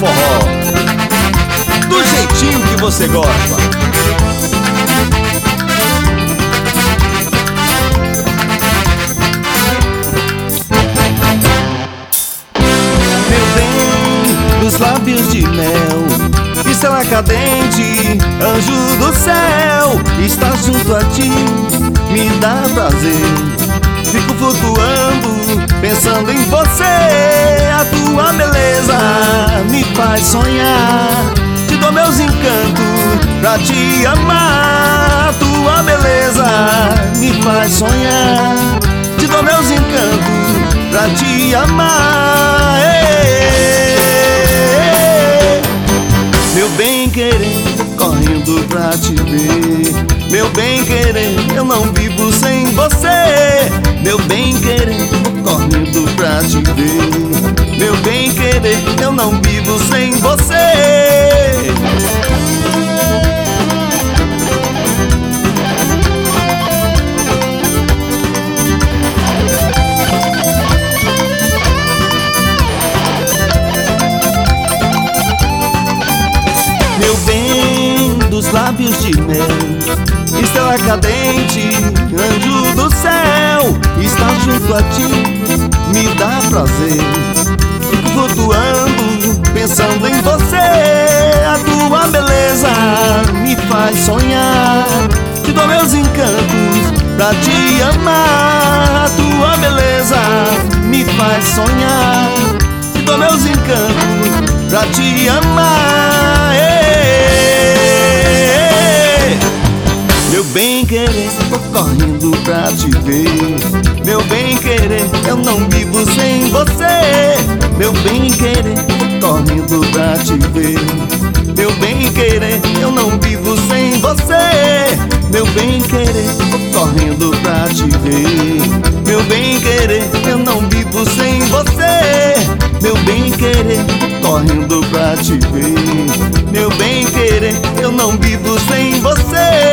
forró, do jeitinho que você gosta. Meu bem, dos lábios de mel, estrela cadente, anjo do céu, estar junto a ti me dá prazer. Fico flutuando, pensando em você. A tua beleza me faz sonhar. Te dou meus encantos pra te amar. A tua beleza me faz sonhar. Te dou meus encantos pra te amar. Meu bem querer, correndo pra te ver. Meu bem querer, eu não vivo sem você. Meu bem querer, correndo pra te ver. Meu bem querer, eu não vivo sem você. Meu bem, dos lábios de mel, estrela cadente, anjo do céu, estar junto a ti me dá prazer. Fico flutuando, pensando em você. A tua beleza me faz sonhar. Te dou meus encantos pra te amar. A tua beleza me faz sonhar. Te dou meus encantos pra te amar. Meu bem querer, tô correndo pra te ver. Meu bem querer, eu não vivo sem você. Meu bem querer, tô correndo pra te ver. Meu bem querer, eu não vivo sem você. Meu bem querer, tô correndo pra te ver. Meu bem querer, eu não vivo sem você. Meu bem querer, tô correndo pra te ver. Meu bem querer, eu não vivo sem você.